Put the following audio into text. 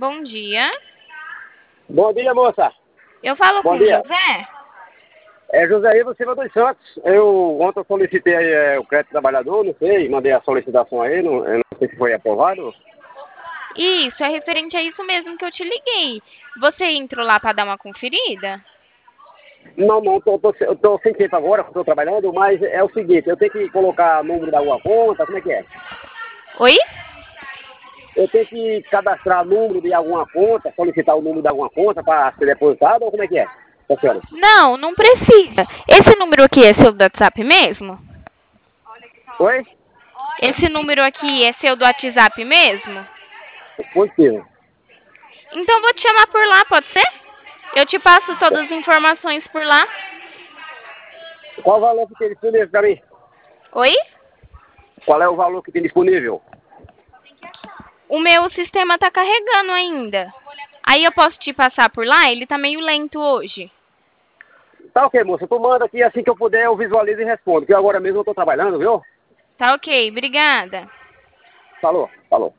Bom dia. Bom dia, moça. Eu falo Bom com dia. José? É José Ivo Silva dos Santos. Eu ontem solicitei o crédito trabalhador, não sei, mandei a solicitação aí, eu não sei se foi aprovado. Isso, é referente a isso mesmo que eu te liguei. Você entrou lá para dar uma conferida? Não, eu tô sem tempo agora, estou trabalhando, mas é o seguinte, eu tenho que colocar número da alguma conta, como é que é? Oi? Eu tenho que cadastrar número de alguma conta, solicitar o número de alguma conta para ser depositado, ou como é que é? Tá, senhora? Não, não precisa. Esse número aqui é seu do WhatsApp mesmo? Oi? Esse número aqui é seu do WhatsApp mesmo? Positivo. Então eu vou te chamar por lá, pode ser? Eu te passo todas as informações por lá. Qual o valor que tem disponível para mim? Oi? Qual é o valor que tem disponível? O meu sistema tá carregando ainda. Aí eu posso te passar por lá? Ele tá meio lento hoje. Tá ok, moça. Tu manda aqui assim que eu puder, eu visualizo e respondo. Que agora mesmo eu tô trabalhando, viu? Tá ok, obrigada. Falou, falou.